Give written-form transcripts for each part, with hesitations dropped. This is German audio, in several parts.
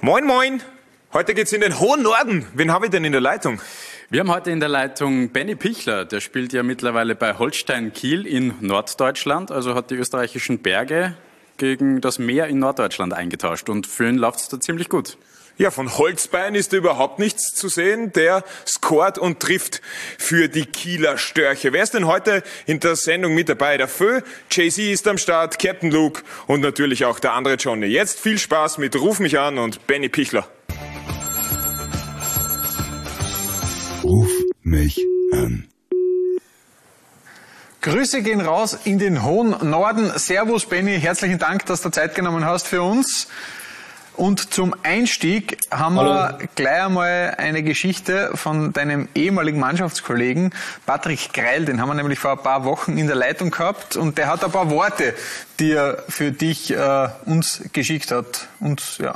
Moin, moin. Heute geht's in den hohen Norden. Wen habe ich denn in der Leitung? Wir haben heute in der Leitung Benny Pichler. Der spielt ja mittlerweile bei Holstein Kiel in Norddeutschland. Also hat die österreichischen Berge gegen das Meer in Norddeutschland eingetauscht. Und für ihn läuft's da ziemlich gut. Ja, von Holzbein ist überhaupt nichts zu sehen. Der scoret und trifft für die Kieler Störche. Wer ist denn heute in der Sendung mit dabei? Der Fö, Jay-Z ist am Start, Captain Luke und natürlich auch der andere Johnny. Jetzt viel Spaß mit Ruf mich an und Benny Pichler. Ruf mich an. Grüße gehen raus in den hohen Norden. Servus Benny, herzlichen Dank, dass du Zeit genommen hast für uns. Und zum Einstieg haben wir gleich einmal eine Geschichte von deinem ehemaligen Mannschaftskollegen Patrick Greil. Den haben wir nämlich vor ein paar Wochen in der Leitung gehabt und der hat ein paar Worte, die er für dich uns geschickt hat. Und ja.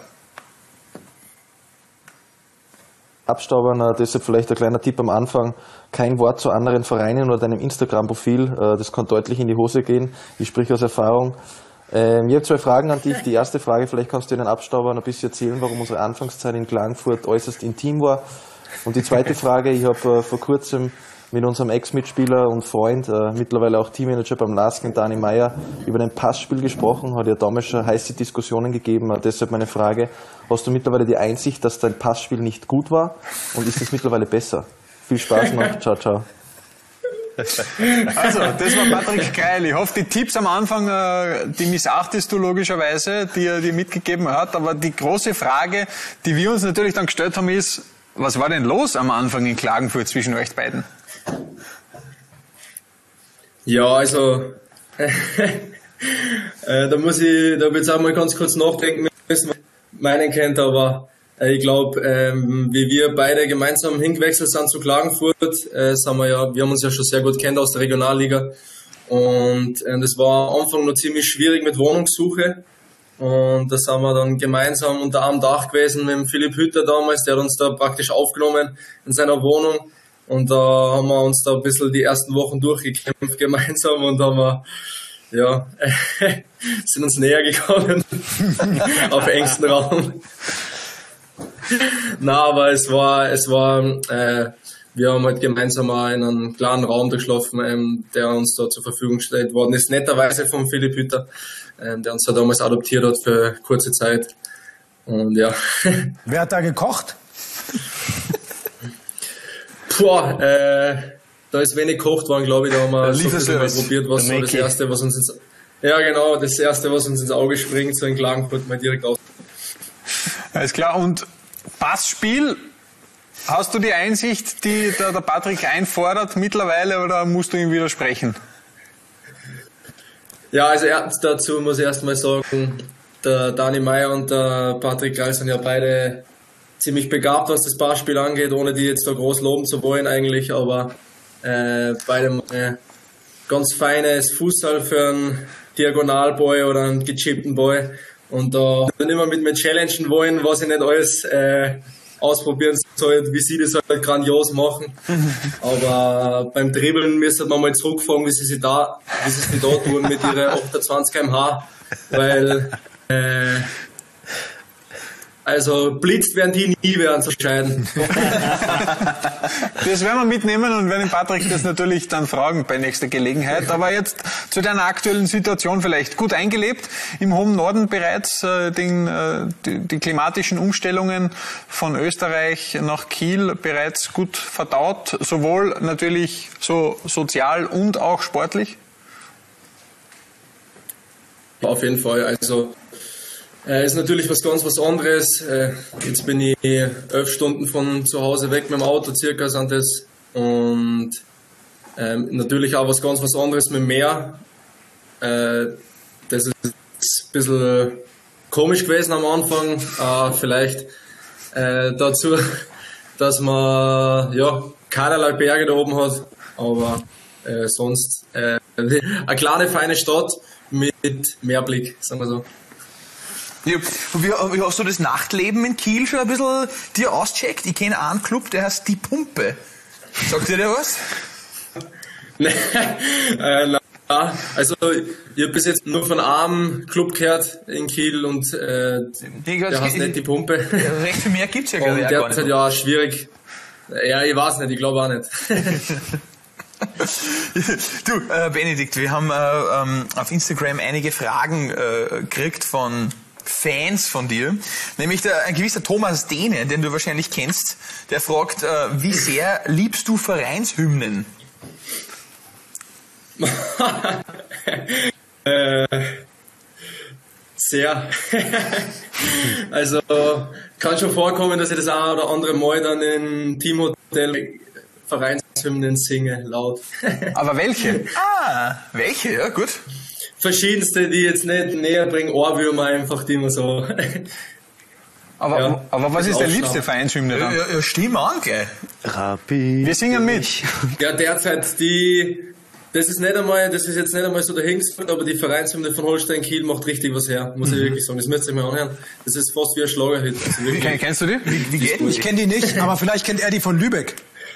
Abstaubern, deshalb vielleicht ein kleiner Tipp am Anfang, kein Wort zu anderen Vereinen oder deinem Instagram-Profil, das kann deutlich in die Hose gehen, ich spreche aus Erfahrung. Ich habe 2 Fragen an dich. Die erste Frage, vielleicht kannst du den Abstaubern ein bisschen erzählen, warum unsere Anfangszeit in Klagenfurt äußerst intim war. Und die zweite Frage, ich habe vor kurzem mit unserem Ex-Mitspieler und Freund, mittlerweile auch Teammanager beim LASK, Dani Meier, über ein Passspiel gesprochen, hat ja damals schon heiße Diskussionen gegeben. Deshalb meine Frage, hast du mittlerweile die Einsicht, dass dein Passspiel nicht gut war und ist es mittlerweile besser? Viel Spaß noch, ciao, ciao. Also, das war Patrick Greil. Ich hoffe, die Tipps am Anfang, die missachtest du logischerweise, die er dir mitgegeben hat. Aber die große Frage, die wir uns natürlich dann gestellt haben, ist, was war denn los am Anfang in Klagenfurt zwischen euch beiden? Ja, also, da will ich auch mal ganz kurz nachdenken müssen, was ich meinen kennt, aber ich glaube, wie wir beide gemeinsam hingewechselt sind zu Klagenfurt, wir haben uns ja schon sehr gut kennt aus der Regionalliga und das war am Anfang noch ziemlich schwierig mit Wohnungssuche und da sind wir dann gemeinsam unter einem Dach gewesen mit dem Philipp Hütter damals, der hat uns da praktisch aufgenommen in seiner Wohnung und da haben wir uns da ein bisschen die ersten Wochen durchgekämpft gemeinsam und haben wir, sind uns näher gekommen auf engstem Raum. Na, aber wir haben halt gemeinsam auch in einem kleinen Raum geschlafen, der uns da zur Verfügung gestellt worden ist, netterweise von Philipp Hütter, der uns da damals adoptiert hat für kurze Zeit. Und ja. Wer hat da gekocht? Da ist wenig gekocht worden, glaube ich, da haben wir so mal probiert, was so das Erste, was uns ins Auge springt, so in Klagenfurt mal direkt aus. Alles klar, und Passspiel, hast du die Einsicht, die der Patrick einfordert mittlerweile oder musst du ihm widersprechen? Ja, also dazu muss ich erst mal sagen, der Dani Meier und der Patrick Greil sind ja beide ziemlich begabt, was das Passspiel angeht, ohne die jetzt da groß loben zu wollen eigentlich, aber beide ganz feines Fußball für einen Diagonalboy oder einen gechippten Boy. Und da dann immer mit mir challengen wollen, was ich nicht alles ausprobieren soll, wie sie das halt grandios machen. Aber beim Dribbeln müsste man mal zurückfragen, wie sie es da tun mit ihren 28 km/h, weil also blitzt werden die nie werden zu scheiden. Das werden wir mitnehmen und werden Patrick das natürlich dann fragen bei nächster Gelegenheit. Aber jetzt zu deiner aktuellen Situation vielleicht. Gut eingelebt, im hohen Norden bereits die klimatischen Umstellungen von Österreich nach Kiel bereits gut verdaut, sowohl natürlich so sozial und auch sportlich? Auf jeden Fall, also ist natürlich was anderes. Jetzt bin ich 11 Stunden von zu Hause weg mit dem Auto circa sind das und natürlich auch was anderes mit dem Meer. Das ist ein bisschen komisch gewesen am Anfang, vielleicht dazu, dass man keinerlei Berge da oben hat, aber sonst eine kleine feine Stadt mit Meerblick, sagen wir so. Ja, wie hast du das Nachtleben in Kiel schon ein bisschen dir auscheckt? Ich kenne einen Club, der heißt Die Pumpe. Sagt dir der was? also ich habe bis jetzt nur von einem Club gehört in Kiel und der heißt nicht die Pumpe. Recht viel mehr gibt's ja und gar der nicht. ist halt ja schwierig. Ja, ich weiß nicht, ich glaube auch nicht. Du, Benedikt, wir haben auf Instagram einige Fragen gekriegt von Fans von dir. Nämlich ein gewisser Thomas Dehne, den du wahrscheinlich kennst, der fragt, wie sehr liebst du Vereinshymnen? Sehr. Also kann schon vorkommen, dass ich das ein oder andere Mal dann im Teamhotel Vereinshymnen singe, laut. Aber welche? Welche? Ja, gut. Verschiedenste, die jetzt nicht näher bringen, Ohrwürmer einfach, die man so... Aber was ist deine Aufschlag. liebste Vereinshymne dann? Ja, stimm an, gell. Wir singen mit. Ja, derzeit das ist jetzt nicht einmal so dahingesagt, aber die Vereinshymne von Holstein Kiel macht richtig was her, muss ich wirklich sagen. Das müsst ihr mal anhören. Das ist fast wie ein Schlagerhit. Also wirklich. Kennst du die? Wie geht Ich kenne die nicht, aber vielleicht kennt er die von Lübeck.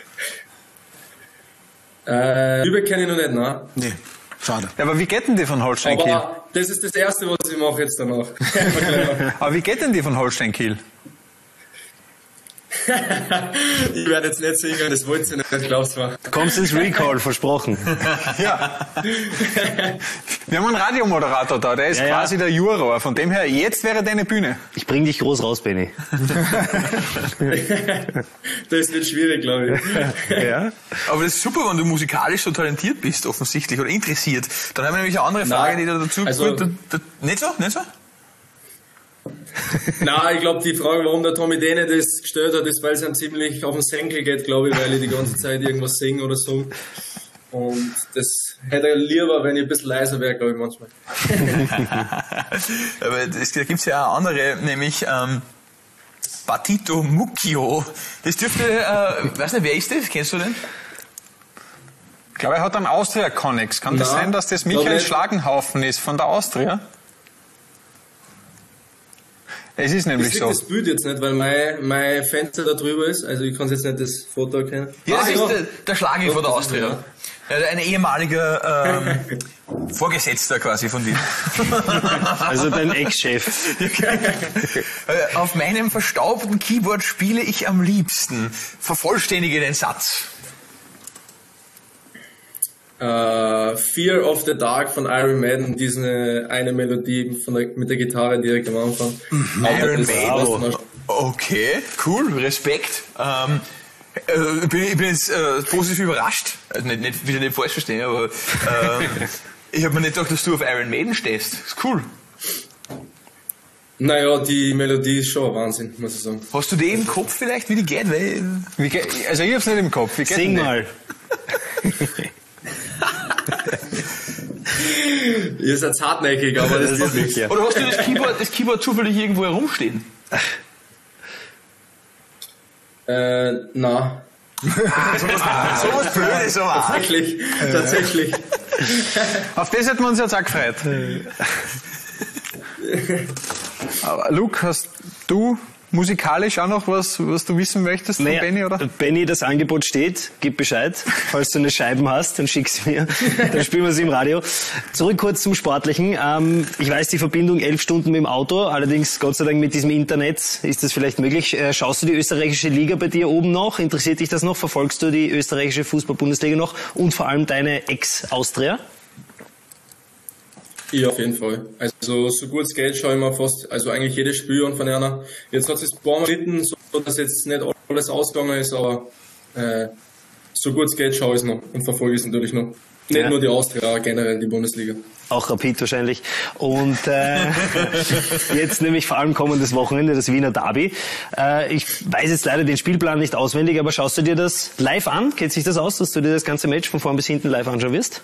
Lübeck kenne ich noch nicht, nein. Nee, schade. Ja, aber wie geht denn die von Holstein Kiel? Aber das ist das Erste, was ich mache jetzt danach. Aber wie geht denn die von Holstein Kiel? Ich werde jetzt nicht singen, das wollt ihr nicht, glaubst du. Kommst ins Recall, versprochen. Ja. Wir haben einen Radiomoderator da, der ist Ja, ja. quasi der Juror. Von dem her, jetzt wäre deine Bühne. Ich bring dich groß raus, Benni. Das wird schwierig, glaube ich. Ja? Aber das ist super, wenn du musikalisch so talentiert bist, offensichtlich, oder interessiert. Dann haben wir nämlich eine andere Frage, die da dazu also- Nicht so? Nicht so? Nein, ich glaube, die Frage, warum der Tommy Dehne das gestellt hat, ist, weil es ihm ziemlich auf den Senkel geht, glaube ich, weil ich die ganze Zeit irgendwas singe oder so. Und das hätte er lieber, wenn ich ein bisschen leiser wäre, glaube ich, manchmal. Aber da gibt's ja auch andere, nämlich Patito Mucchio. Das dürfte, weiß nicht, wer ist das? Kennst du den? Ich glaube, er hat einen Austria-Connex. Kann das Nein, sein, dass das glaub Michael nicht. Schlagenhaufen ist von der Austria? Es ist Ich nämlich sehe so. das Bild jetzt nicht, weil mein Fenster da drüber ist, also ich kann jetzt nicht das Foto erkennen. Ja, das ist ja. der Schlagi von der Das ist Austria. Ja, ein ehemaliger Vorgesetzter quasi von dir. Also dein Ex-Chef. Auf meinem verstaubten Keyboard spiele ich am liebsten. Vervollständige den Satz. Fear of the Dark von Iron Maiden, diese eine Melodie mit der Gitarre direkt am Anfang. Iron Aber Maiden. Okay, cool, Respekt. Ich bin jetzt positiv überrascht. Also nicht, bitte nicht falsch verstehen, aber ich habe mir nicht gedacht, dass du auf Iron Maiden stehst. Das ist cool. Naja, die Melodie ist schon ein Wahnsinn, muss ich sagen. Hast du die im Kopf vielleicht, wie die geht? Weil Also ich hab's nicht im Kopf. Wie geht Sing denn die? mal. Ihr seid hartnäckig, aber das ist nichts. Ja. Oder hast du das Keyboard zufällig irgendwo herumstehen? Na, Sowas Blödes, aber. tatsächlich. Auf das hätten wir uns jetzt auch gefreut. Aber Luke, hast du musikalisch auch noch was du wissen möchtest von Naja, Benni, oder? Benni, das Angebot steht, gib Bescheid. Falls du eine Scheiben hast, dann schick's mir. Dann spielen wir sie im Radio. Zurück kurz zum Sportlichen. Ich weiß, die Verbindung 11 Stunden mit dem Auto, allerdings Gott sei Dank mit diesem Internet ist das vielleicht möglich. Schaust du die österreichische Liga bei dir oben noch? Interessiert dich das noch? Verfolgst du die österreichische Fußball-Bundesliga noch? Und vor allem deine Ex-Austria? Ja, auf jeden Fall. Also so gut es geht, schaue ich mir fast, also eigentlich jedes Spiel an von einer. Jetzt hat es ein paar Mal gelitten, so dass jetzt nicht alles ausgegangen ist, aber so gut es geht, schaue ich es noch und verfolge es natürlich noch. Nicht nur die Austria, generell die Bundesliga. Auch Rapid wahrscheinlich. Und jetzt nämlich vor allem kommendes Wochenende, das Wiener Derby. Ich weiß jetzt leider den Spielplan nicht auswendig, aber schaust du dir das live an? Geht sich das aus, dass du dir das ganze Match von vorn bis hinten live anschauen wirst?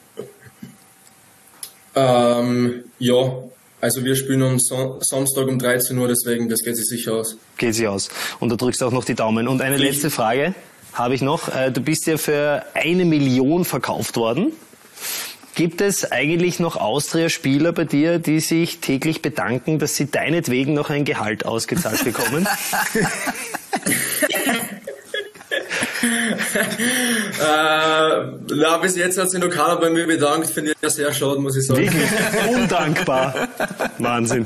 Ja, also wir spielen am Samstag um 13 Uhr, deswegen, das geht sich sicher aus. Geht sich aus. Und da drückst du auch noch die Daumen. Und eine letzte Frage habe ich noch. Du bist ja für 1 Million verkauft worden. Gibt es eigentlich noch Austria-Spieler bei dir, die sich täglich bedanken, dass sie deinetwegen noch ein Gehalt ausgezahlt bekommen? Bis jetzt hat sich noch keiner bei mir bedankt, finde ich ja sehr schade, muss ich sagen. Wirklich undankbar. Wahnsinn.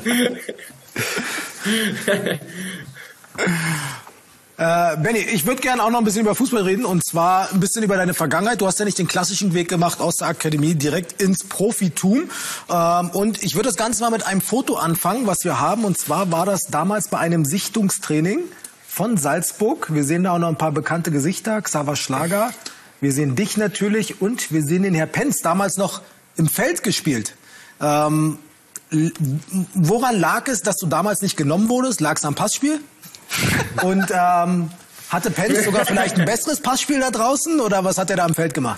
Benny, ich würde gerne auch noch ein bisschen über Fußball reden und zwar ein bisschen über deine Vergangenheit. Du hast ja nicht den klassischen Weg gemacht aus der Akademie direkt ins Profitum. Und ich würde das Ganze mal mit einem Foto anfangen, was wir haben. Und zwar war das damals bei einem Sichtungstraining von Salzburg. Wir sehen da auch noch ein paar bekannte Gesichter. Xaver Schlager. Wir sehen dich natürlich und wir sehen den Herr Penz, damals noch im Feld gespielt. Woran lag es, dass du damals nicht genommen wurdest? Lag es am Passspiel? Und hatte Penz sogar vielleicht ein besseres Passspiel da draußen oder was hat er da am Feld gemacht?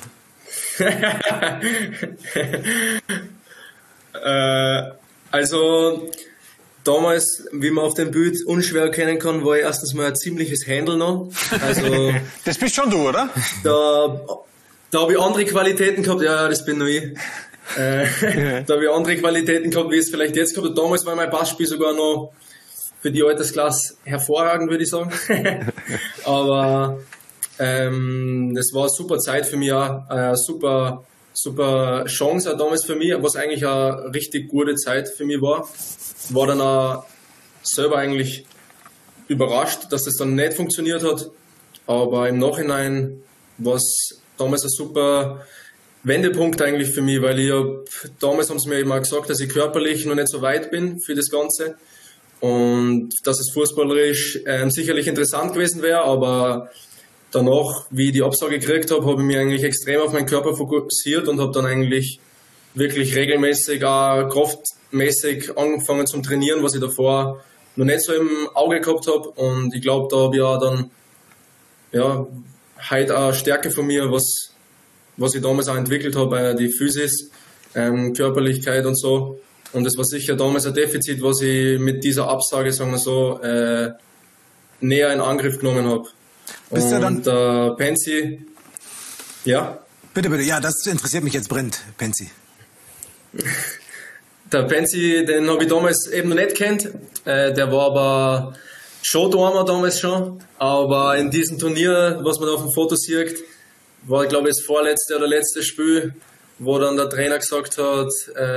Also damals, wie man auf dem Bild unschwer erkennen kann, war ich erstens mal ein ziemliches Händel noch. Also, das bist schon du, oder? Da habe ich andere Qualitäten gehabt, ja, das bin nur ich. Da habe ich andere Qualitäten gehabt, wie es vielleicht jetzt gehabt. Damals war mein Passspiel sogar noch für die Altersklasse hervorragend, würde ich sagen. Aber das war eine super Zeit für mich auch, eine super Chance auch damals für mich, was eigentlich eine richtig gute Zeit für mich war. War dann auch selber eigentlich überrascht, dass das dann nicht funktioniert hat. Aber im Nachhinein war es damals ein super Wendepunkt eigentlich für mich, weil damals haben sie mir immer gesagt, dass ich körperlich noch nicht so weit bin für das Ganze. Und dass es fußballerisch sicherlich interessant gewesen wäre, aber danach, wie ich die Absage gekriegt habe, habe ich mich eigentlich extrem auf meinen Körper fokussiert und habe dann eigentlich wirklich regelmäßig, auch kraftmäßig angefangen zum Trainieren, was ich davor noch nicht so im Auge gehabt habe. Und ich glaube, da habe ich auch dann heute eine Stärke von mir, was ich damals auch entwickelt habe, die Physis, Körperlichkeit und so. Und das war sicher damals ein Defizit, was ich mit dieser Absage, sagen wir so, näher in Angriff genommen habe. Bist du dann der Penzi, ja? Bitte, ja, das interessiert mich jetzt brennend, Penzi. Der Penzi, den habe ich damals eben noch nicht kennt. Der war aber schon damals schon. Aber in diesem Turnier, was man auf dem Foto sieht, war, glaube ich, das vorletzte oder letzte Spiel, wo dann der Trainer gesagt hat,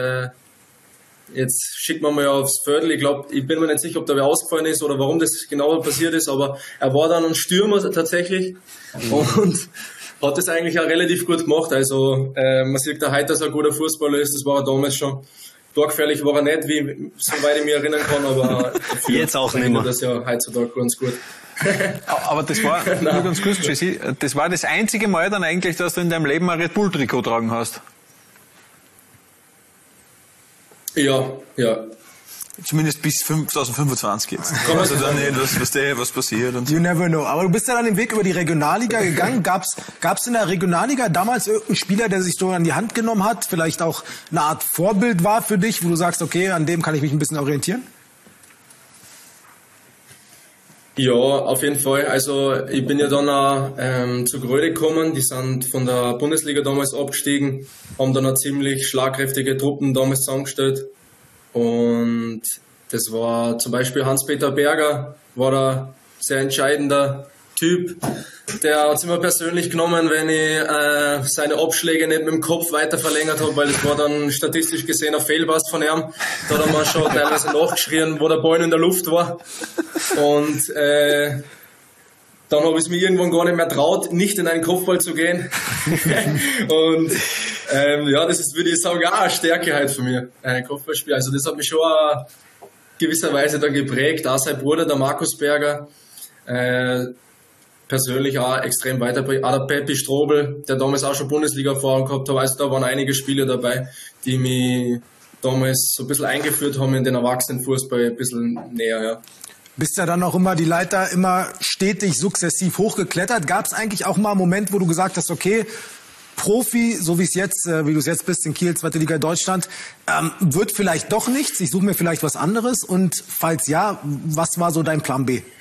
jetzt schickt man mal aufs Viertel. Ich bin mir nicht sicher, ob da wer ausgefallen ist oder warum das genau passiert ist, aber er war dann ein Stürmer tatsächlich und hat das eigentlich auch relativ gut gemacht. Also man sieht da heute, dass er ein guter Fußballer ist, das war er damals schon. Torgefährlich war er nicht, soweit ich mich erinnern kann, aber jetzt auch nicht mehr. Das ja heutzutage ganz gut. Aber das war, nur ganz kurz, Jesse, das war das einzige Mal dann eigentlich, dass du in deinem Leben ein Red Bull Trikot tragen hast. Ja. Zumindest bis 2025 jetzt. Also dann nicht, was passiert und so. You never know. Aber du bist ja dann den Weg über die Regionalliga gegangen. Gab's in der Regionalliga damals irgendeinen Spieler, der sich so an die Hand genommen hat, vielleicht auch eine Art Vorbild war für dich, wo du sagst, okay, an dem kann ich mich ein bisschen orientieren? Ja, auf jeden Fall. Also ich bin ja dann auch zu Gröde gekommen. Die sind von der Bundesliga damals abgestiegen, haben dann auch ziemlich schlagkräftige Truppen damals zusammengestellt. Und das war zum Beispiel Hans-Peter Berger, war da sehr entscheidender Typ. Der hat es immer persönlich genommen, wenn ich seine Abschläge nicht mit dem Kopf weiter verlängert habe, weil es war dann statistisch gesehen ein Fehlpass von ihm. Da hat er mal schon teilweise nachgeschrien, wo der Ball in der Luft war. Und dann habe ich es mir irgendwann gar nicht mehr traut, nicht in einen Kopfball zu gehen. Und das ist, würde ich sagen, auch eine Stärke halt für mich, ein Kopfballspiel. Also das hat mich schon gewisserweise dann geprägt. Auch sein Bruder, der Markus Berger, persönlich auch extrem weiterbringt. Auch der Peppi Strobel, der damals auch schon Bundesliga-Erfahrung gehabt hat. Also da waren einige Spieler dabei, die mich damals so ein bisschen eingeführt haben in den Erwachsenenfußball ein bisschen näher, ja. Bist ja dann auch immer die Leiter immer stetig sukzessiv hochgeklettert. Gab es eigentlich auch mal einen Moment, wo du gesagt hast, okay, Profi, so wie du es jetzt bist in Kiel, 2. Liga Deutschland, wird vielleicht doch nichts, ich suche mir vielleicht was anderes und falls ja, was war so dein Plan B?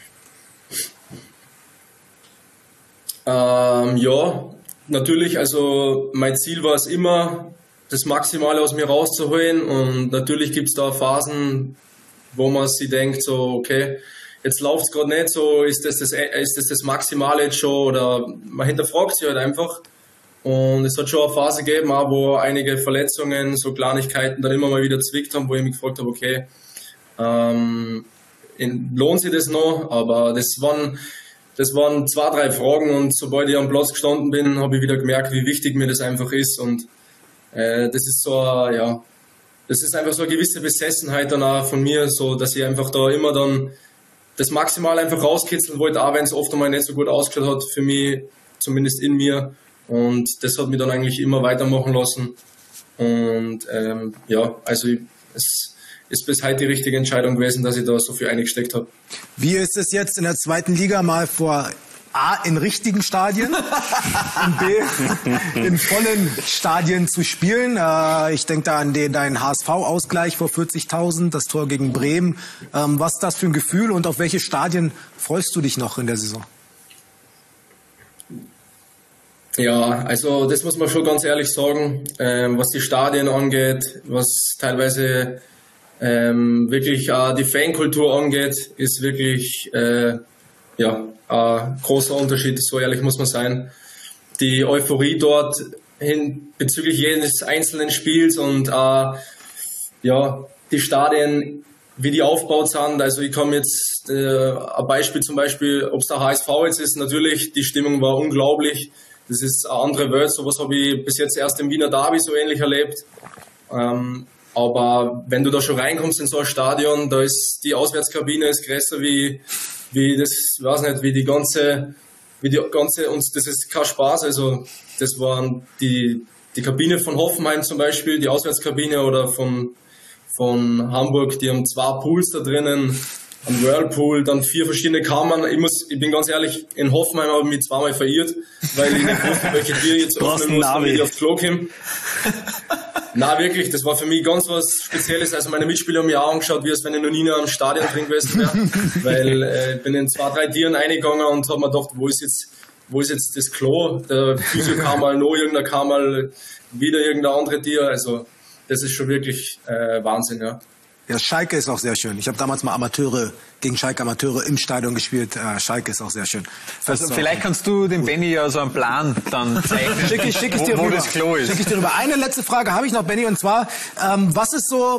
Ja, natürlich, also mein Ziel war es immer, das Maximale aus mir rauszuholen und natürlich gibt es da Phasen, wo man sich denkt, so okay, jetzt läuft es gerade nicht so, ist das Maximale jetzt schon, oder man hinterfragt sich halt einfach. Und es hat schon eine Phase gegeben, auch wo einige Verletzungen, so Kleinigkeiten dann immer mal wieder zwickt haben, wo ich mich gefragt habe, okay, lohnt sich das noch? Aber das waren 2-3 Fragen, und sobald ich am Platz gestanden bin, habe ich wieder gemerkt, wie wichtig mir das einfach ist. Und das ist das ist einfach so eine gewisse Besessenheit dann auch von mir, so dass ich einfach da immer dann das Maximal einfach rauskitzeln wollte, auch wenn es oft einmal nicht so gut ausgeschaut hat für mich, zumindest in mir. Und das hat mich dann eigentlich immer weitermachen lassen. Und es ist bis heute die richtige Entscheidung gewesen, dass ich da so viel eingesteckt habe. Wie ist es jetzt in der 2. Liga mal vor A, in richtigen Stadien und B, in vollen Stadien zu spielen? Ich denke da an deinen HSV-Ausgleich vor 40.000, das Tor gegen Bremen. Was ist das für ein Gefühl und auf welche Stadien freust du dich noch in der Saison? Ja, also das muss man schon ganz ehrlich sagen, was die Stadien angeht, was teilweise wirklich die Fankultur angeht, ist wirklich ein großer Unterschied, so ehrlich muss man sein. Die Euphorie dort bezüglich jedes einzelnen Spiels und die Stadien, wie die aufgebaut sind. Also ich komme jetzt ein Beispiel zum Beispiel, ob es der HSV jetzt ist, natürlich, die Stimmung war unglaublich. Das ist eine andere Welt, sowas habe ich bis jetzt erst im Wiener Derby so ähnlich erlebt. Aber wenn du da schon reinkommst in so ein Stadion, da ist die Auswärtskabine ist größer wie die ganze, und das ist kein Spaß. Also das waren die Kabine von Hoffenheim zum Beispiel, die Auswärtskabine, oder von Hamburg, die haben 2 Pools da drinnen, ein Whirlpool, dann 4 verschiedene Kammern. Ich bin ganz ehrlich, in Hoffenheim habe ich mich 2-mal verirrt, weil ich nicht wusste, welche Tür jetzt öffnen muss, damit ich aufs Klo komme. Nein, wirklich, das war für mich ganz was Spezielles. Also meine Mitspieler haben mich auch angeschaut, wie als wenn ich noch nie in einem Stadion drin gewesen wäre. Weil ich bin in 2-3 Tieren reingegangen und habe mir gedacht, wo ist jetzt das Klo? Der Physio kam mal, noch irgendeiner kam mal, wieder irgendein andere Tier. Also das ist schon wirklich Wahnsinn, ja. Ja, Schalke ist auch sehr schön. Ich habe damals mal gegen Schalke Amateure im Stadion gespielt. Schalke ist auch sehr schön. Also vielleicht kannst du dem Benni ja so einen Plan dann zeichnen, schick ich dir wo rüber. das Klo ist. Schick ich dir rüber. Eine letzte Frage habe ich noch, Benni, und zwar, was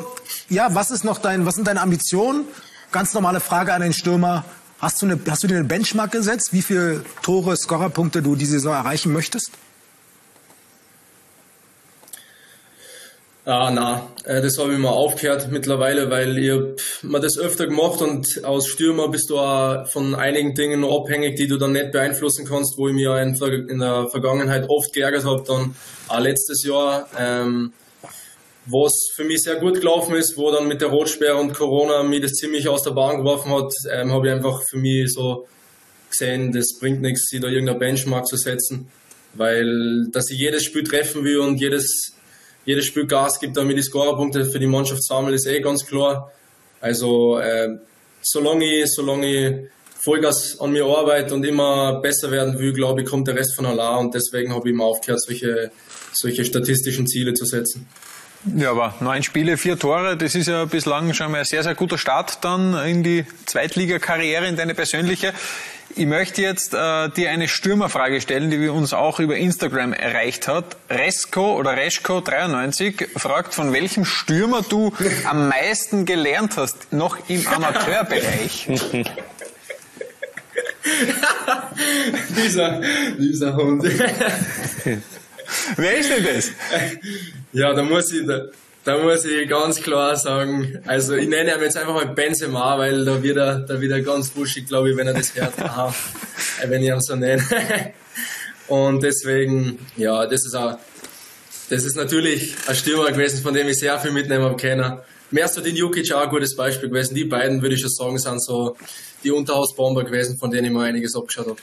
sind deine Ambitionen? Ganz normale Frage an den Stürmer. Hast du dir eine Benchmark gesetzt, wie viele Tore, Scorerpunkte du diese Saison erreichen möchtest? Das habe ich mal aufgehört mittlerweile, weil ich mir das öfter gemacht, und als Stürmer bist du auch von einigen Dingen noch abhängig, die du dann nicht beeinflussen kannst, wo ich mich in der Vergangenheit oft geärgert habe, dann auch letztes Jahr, wo es für mich sehr gut gelaufen ist, wo dann mit der Rotsperre und Corona mich das ziemlich aus der Bahn geworfen hat, habe ich einfach für mich so gesehen, das bringt nichts, sich da irgendein Benchmark zu setzen, weil dass ich jedes Spiel treffen will und jedes Spiel Gas gibt, damit die Scorerpunkte für die Mannschaft sammeln, ist ganz klar. Also solange ich Vollgas an mir arbeite und immer besser werden will, glaube ich, kommt der Rest von allein, und deswegen habe ich immer aufgehört, solche statistischen Ziele zu setzen. Ja, aber 9 Spiele, 4 Tore, das ist ja bislang schon mal ein sehr, sehr guter Start dann in die Zweitligakarriere, in deine persönliche. Ich möchte jetzt dir eine Stürmerfrage stellen, die wir uns auch über Instagram erreicht hat. Reschko93 fragt, von welchem Stürmer du am meisten gelernt hast, noch im Amateurbereich. dieser Hund. Wer ist denn das? Ja, da muss ich ganz klar sagen, also ich nenne ihn jetzt einfach mal Benzema, weil da wird er ganz wuschig, glaube ich, wenn er das hört. Aha, wenn ich ihn so nenne. Und deswegen, ja, das ist natürlich ein Stürmer gewesen, von dem ich sehr viel mitnehmen kann. Mersadin Jukic auch ein gutes Beispiel gewesen. Die beiden, würde ich schon sagen, sind so die Unterhausbomber gewesen, von denen ich mir einiges abgeschaut habe.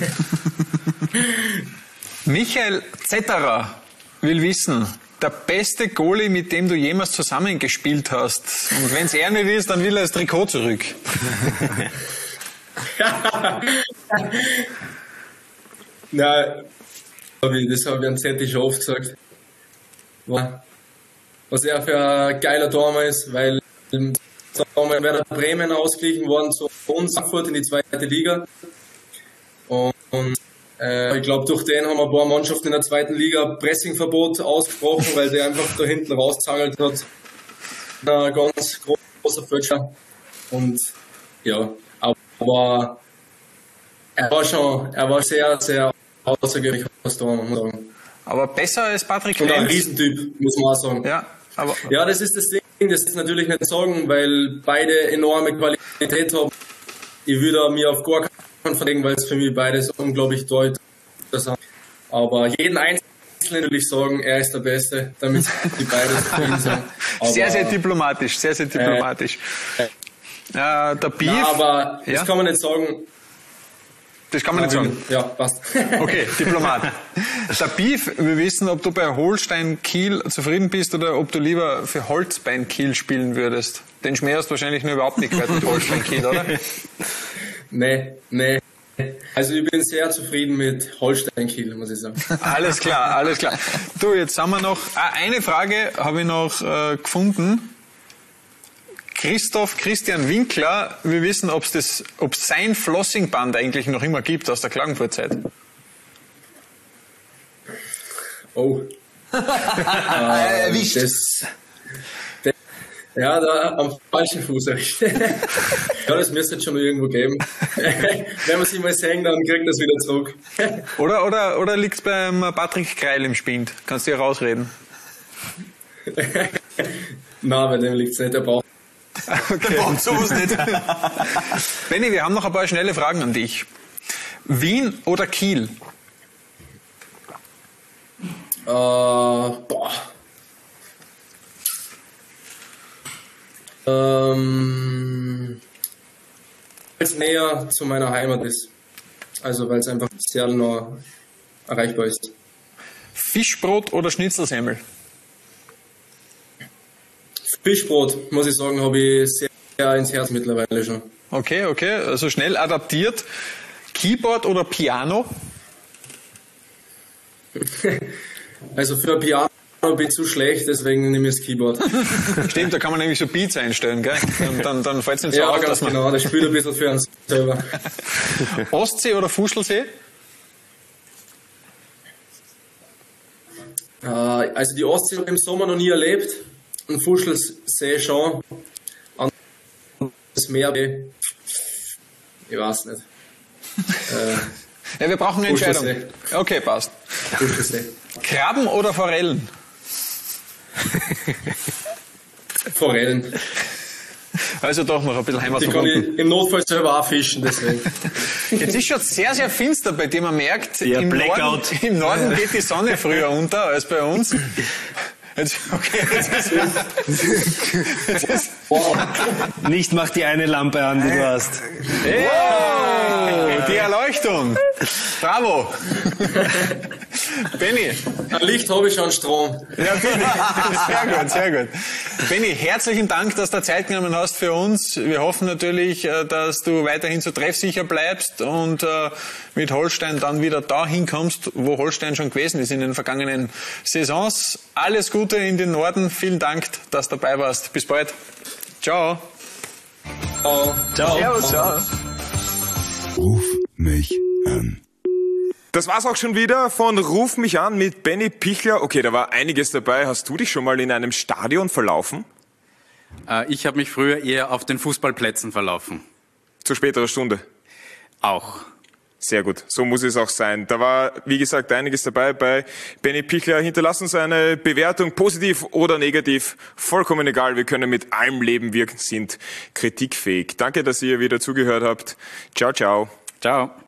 Michael Zetterer will wissen, der beste Goalie, mit dem du jemals zusammengespielt hast. Und wenn es er nicht ist, dann will er das Trikot zurück. Nein, das habe ich an Zetti schon oft gesagt. Was er für ein geiler Tormann ist, weil damals Werder Bremen ausgeglichen worden zu uns, Frankfurt in die 2. Liga. Und ich glaube, durch den haben ein paar Mannschaften in der 2. Liga Pressingverbot ausgesprochen, weil der einfach da hinten rauszangelt hat. Ein ganz großer Fälscher. Und ja, aber er war sehr, sehr außergewöhnlich, was da muss man sagen. Aber besser als Patrick Und Lenz. ein Riesentyp, muss man auch sagen. Ja, das ist das Ding, das ist natürlich nicht sagen, weil beide enorme Qualität haben. Ich würde mir auf gar keinen verlegen, weil es für mich beides unglaublich deutlich ist. Aber jeden Einzelnen würde ich sagen, er ist der Beste, damit die beide zufrieden sind. Aber, sehr, sehr diplomatisch, sehr, sehr diplomatisch. Der Beef. Na, aber das kann man nicht sagen. Das kann man nicht sagen. Ja, passt. Okay, Diplomat. Der Beef, wir wissen, ob du bei Holstein Kiel zufrieden bist oder ob du lieber für Holzbein Kiel spielen würdest. Den Schmäh hast du wahrscheinlich nur überhaupt nicht gehört mit Holstein Kiel, oder? Nee. Also ich bin sehr zufrieden mit Holstein Kiel, muss ich sagen. Alles klar. Du, jetzt haben wir noch, eine Frage habe ich noch gefunden. Christian Winkler, wir wissen, ob es sein Flossingband eigentlich noch immer gibt aus der Klagenfurt-Zeit. Oh. Erwischt. Ja, da am falschen Fuß erwischt. Ja, das müsste es schon irgendwo geben. Wenn man sich mal sehen, dann kriegt das wieder zurück. Oder liegt es beim Patrick Kreil im Spind? Kannst du hier rausreden? Nein, bei dem liegt es nicht. Der braucht Okay. Der braucht sowas nicht. Benni, wir haben noch ein paar schnelle Fragen an dich. Wien oder Kiel? Weil es näher zu meiner Heimat ist. Also weil es einfach sehr nah erreichbar ist. Fischbrot oder Schnitzelsemmel? Fischbrot, muss ich sagen, habe ich sehr ins Herz mittlerweile schon. Okay, also schnell adaptiert. Keyboard oder Piano? Also für ein Piano bin ich zu schlecht, deswegen nehme ich das Keyboard. Stimmt, da kann man nämlich so Beats einstellen, gell? Dann fällt es nicht so Ja, auf, ganz dass man... genau, das spielt ein bisschen für uns selber. Ostsee oder Fuschlsee? Also die Ostsee habe ich im Sommer noch nie erlebt. Und Fuschlsee schon. Und das Meer, ich weiß nicht. Ja, wir brauchen eine Entscheidung. Fuschlsee. Okay, passt. Fuschlsee. Krabben oder Forellen? Forellen. Also doch noch ein bisschen Die kann heimatverbunden. ich im Notfall selber auch fischen, deswegen. Jetzt ist schon sehr, sehr finster, bei dem man merkt, Ja, im Blackout. Norden geht die Sonne früher unter als bei uns. Jetzt ist Nicht mach die eine Lampe an, die du hast. oh, die Erleuchtung. Bravo. Benni. Ein Licht habe ich schon, Strom. Ja, sehr gut. Benni, herzlichen Dank, dass du Zeit genommen hast für uns. Wir hoffen natürlich, dass du weiterhin so treffsicher bleibst und mit Holstein dann wieder dahin kommst, wo Holstein schon gewesen ist in den vergangenen Saisons. Alles Gute in den Norden. Vielen Dank, dass du dabei warst. Bis bald. Ciao. Ciao. Servus, ciao. Ruf mich an. Das war's auch schon wieder von Ruf mich an mit Benni Pichler. Okay, da war einiges dabei. Hast du dich schon mal in einem Stadion verlaufen? Ich habe mich früher eher auf den Fußballplätzen verlaufen. Zu späterer Stunde. Auch. Sehr gut, so muss es auch sein. Da war, wie gesagt, einiges dabei bei Benni Pichler. Hinterlasst uns eine Bewertung, positiv oder negativ. Vollkommen egal, wir können mit allem leben, wir sind kritikfähig. Danke, dass ihr wieder zugehört habt. Ciao, ciao. Ciao.